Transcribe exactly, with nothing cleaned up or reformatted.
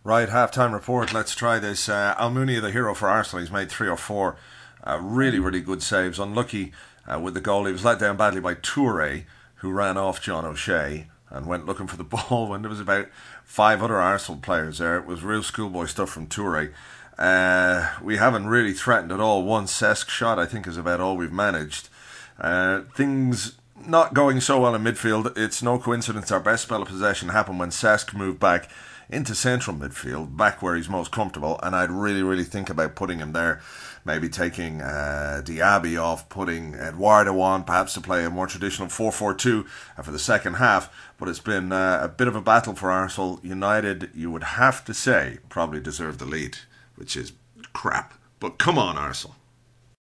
Right, half-time report. Let's try this. Uh, Almunia, the hero for Arsenal, he's made three or four uh, really, really good saves. Unlucky uh, with the goal. He was let down badly by Toure, who ran off John O'Shea and went looking for the ball when there was about five other Arsenal players there. It was real schoolboy stuff from Toure. Uh, we haven't really threatened at all. One Cesc shot, I think, is about all we've managed. Uh, things not going so well in midfield. It's no coincidence our best spell of possession happened when Cesc moved back into central midfield, back where he's most comfortable, and I'd really, really think about putting him there. Maybe taking uh, Diaby off, putting Eduardo on, perhaps to play a more traditional four four two for the second half. But it's been uh, a bit of a battle for Arsenal. United, you would have to say, probably deserve the lead, which is crap. But come on, Arsenal.